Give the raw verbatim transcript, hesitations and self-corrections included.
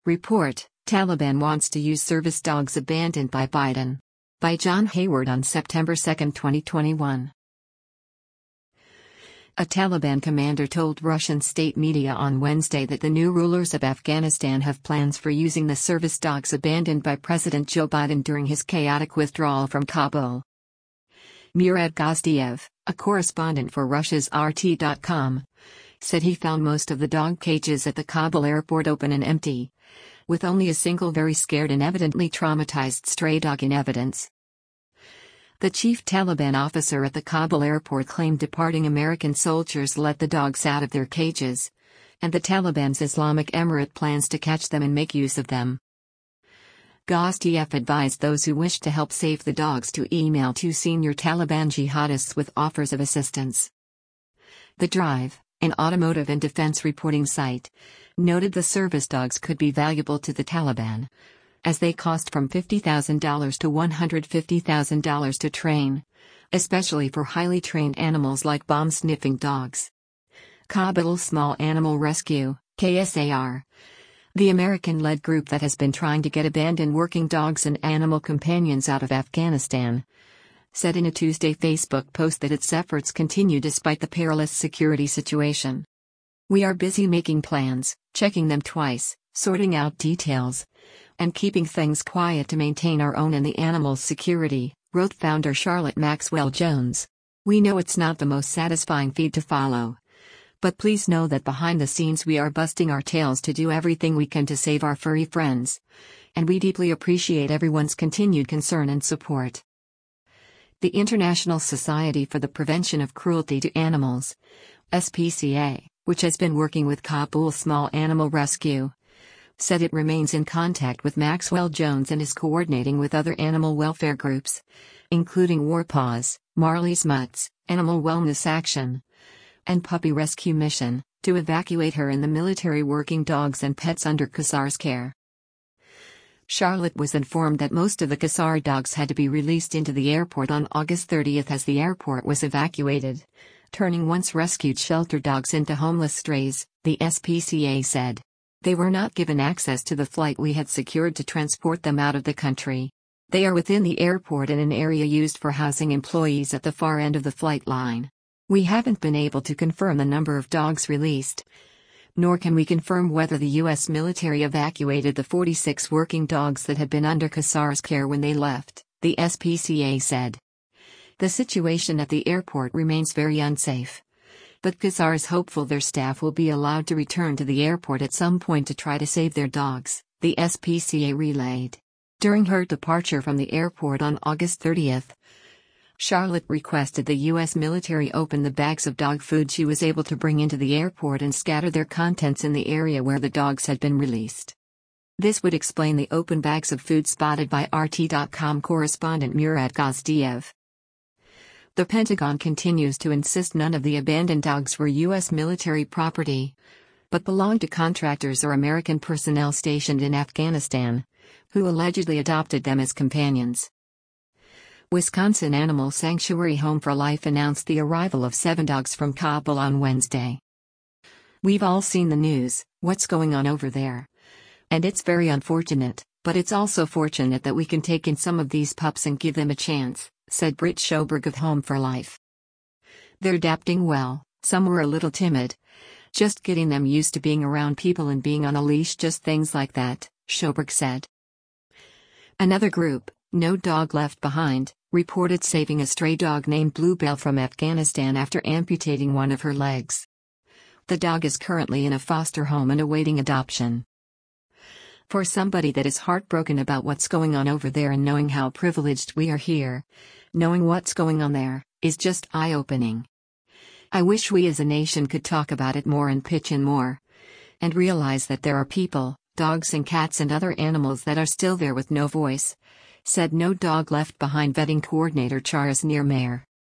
Report: Taliban wants to use service dogs abandoned by Biden. By John Hayward on September second, twenty twenty-one. A Taliban commander told Russian state media on Wednesday that the new rulers of Afghanistan have plans for using the service dogs abandoned by President Joe Biden during his chaotic withdrawal from Kabul. Murad Gazdiev, a correspondent for Russia's R T dot com, said he found most of the dog cages at the Kabul airport open and empty, with only a single very scared and evidently traumatized stray dog in evidence. The chief Taliban officer at the Kabul airport claimed departing American soldiers let the dogs out of their cages, and the Taliban's Islamic Emirate plans to catch them and make use of them. Gazdiev advised those who wished to help save the dogs to email two senior Taliban jihadists with offers of assistance. The Drive, an automotive and defense reporting site, noted the service dogs could be valuable to the Taliban, as they cost from fifty thousand dollars to one hundred fifty thousand dollars to train, especially for highly trained animals like bomb-sniffing dogs. Kabul Small Animal Rescue, K S A R, the American-led group that has been trying to get abandoned working dogs and animal companions out of Afghanistan, said in a Tuesday Facebook post that its efforts continue despite the perilous security situation. "We are busy making plans, checking them twice, sorting out details, and keeping things quiet to maintain our own and the animals' security," wrote founder Charlotte Maxwell Jones. "We know it's not the most satisfying feed to follow, but please know that behind the scenes we are busting our tails to do everything we can to save our furry friends, and we deeply appreciate everyone's continued concern and support." The International Society for the Prevention of Cruelty to Animals, S P C A, which has been working with Kabul Small Animal Rescue, said it remains in contact with Maxwell Jones and is coordinating with other animal welfare groups, including Warpaws, Marley's Mutts, Animal Wellness Action, and Puppy Rescue Mission, to evacuate her and the military working dogs and pets under Qasar's care. Charlotte was informed that most of the Qasar dogs had to be released into the airport on August thirtieth as the airport was evacuated, turning once rescued shelter dogs into homeless strays, the S P C A said. They were not given access to the flight we had secured to transport them out of the country. They are within the airport in an area used for housing employees at the far end of the flight line. We haven't been able to confirm the number of dogs released, nor can we confirm whether the U S military evacuated the forty-six working dogs that had been under Qasar's care when they left, the S P C A said. The situation at the airport remains very unsafe, but Qasar is hopeful their staff will be allowed to return to the airport at some point to try to save their dogs, the S P C A relayed. During her departure from the airport on August thirtieth, Charlotte requested the U S military open the bags of dog food she was able to bring into the airport and scatter their contents in the area where the dogs had been released. This would explain the open bags of food spotted by R T dot com correspondent Murad Gazdiev. The Pentagon continues to insist none of the abandoned dogs were U S military property, but belonged to contractors or American personnel stationed in Afghanistan, who allegedly adopted them as companions. Wisconsin Animal Sanctuary Home for Life announced the arrival of seven dogs from Kabul on Wednesday. "We've all seen the news, what's going on over there. And it's very unfortunate, but it's also fortunate that we can take in some of these pups and give them a chance," said Britt Schoberg of Home for Life. "They're adapting well, some were a little timid. Just getting them used to being around people and being on a leash, just things like that," Schoberg said. Another group, No Dog Left Behind, reported saving a stray dog named Bluebell from Afghanistan after amputating one of her legs. The dog is currently in a foster home and awaiting adoption. "For somebody that is heartbroken about what's going on over there and knowing how privileged we are here, knowing what's going on there, is just eye-opening. I wish we as a nation could talk about it more and pitch in more, and realize that there are people, dogs and cats and other animals that are still there with no voice," said No Dog Left Behind vetting coordinator Charles Niermeyer.